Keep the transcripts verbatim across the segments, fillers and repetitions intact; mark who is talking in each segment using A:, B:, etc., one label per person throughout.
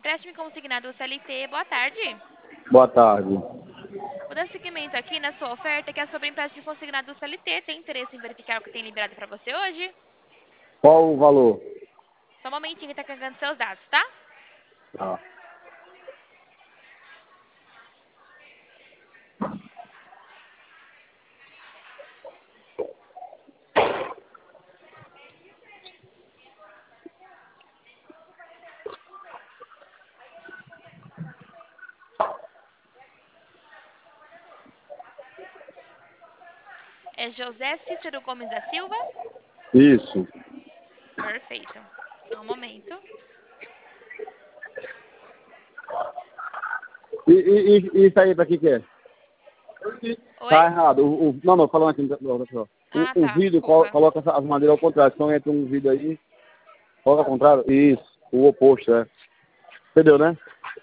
A: Empréstimo consignado C L T, boa tarde.
B: Boa tarde.
A: Vou dar seguimento aqui na sua oferta, que é sobre empréstimo consignado C L T. Tem interesse em verificar o que tem liberado para você hoje?
B: Qual o valor?
A: Só um momentinho que tá carregando seus dados, tá?
B: Tá.
A: É José Cícero Gomes da Silva?
B: Isso.
A: Perfeito. Só um momento.
B: E, e, e isso aí pra que que é?
A: Oi?
B: Tá errado. O, o, não, não, falando aqui. O,
A: Ah,
B: o
A: tá.
B: vídeo col-
A: Desculpa.
B: coloca essa- as madeiras ao contrário. Então entra um vídeo aí, coloca ao contrário. Isso. O oposto, é. Entendeu, né?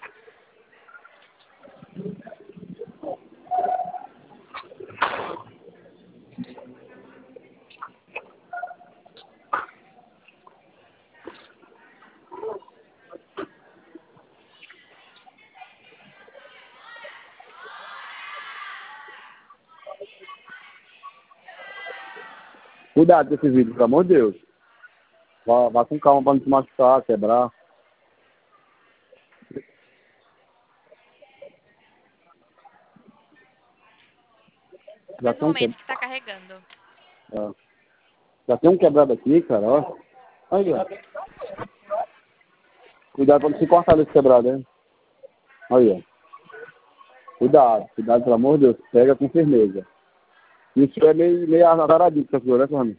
B: Cuidado com esse vídeo, pelo amor de Deus. Vá, vá com calma pra não se machucar, quebrar.
A: Só
B: Já
A: mais um
B: tem um,
A: momento
B: que...
A: que tá carregando.
B: é. Já tem um quebrado aqui, cara, ó. Aí, ó. Cuidado pra não se cortar desse quebrado, hein? Aí, ó. Cuidado, cuidado, pelo amor de Deus. Pega com firmeza. Isso é meio, meio azaradinho com essa flor, né, Fernando?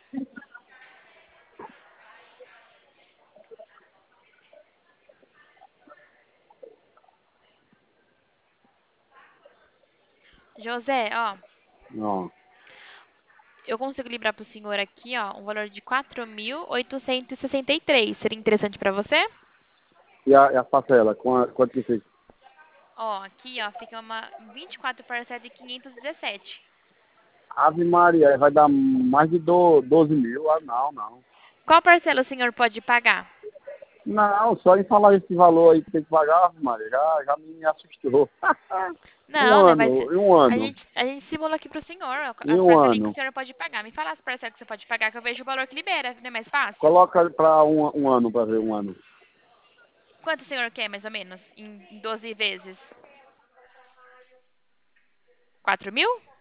A: José, ó.
B: Não.
A: Eu consigo livrar pro senhor aqui, ó, um valor de quatro mil oitocentos e sessenta e três. Seria interessante pra você?
B: E a, e a parcela? Quanto, quanto que fica?
A: Ó, aqui, ó, fica uma vinte e quatro parcelas de quinhentos e dezessete.
B: Ave Maria, aí vai dar mais de do, doze mil. Ah, não, não.
A: Qual parcela o senhor pode pagar?
B: Não, só em falar esse valor aí que tem que pagar, Ave Maria, já, já me assustou. um
A: Não, né, vai ser...
B: ano, em um
A: A
B: ano,
A: gente, a gente simula aqui pro senhor ó,
B: em
A: as
B: um
A: parcelinhas que o
B: ano.
A: senhor pode pagar. Me fala as parcelas que você pode pagar, que eu vejo o valor que libera, não é mais fácil?
B: Coloca pra um, um ano, pra ver um ano.
A: Quanto o senhor quer, mais ou menos, em doze vezes? Quatro mil?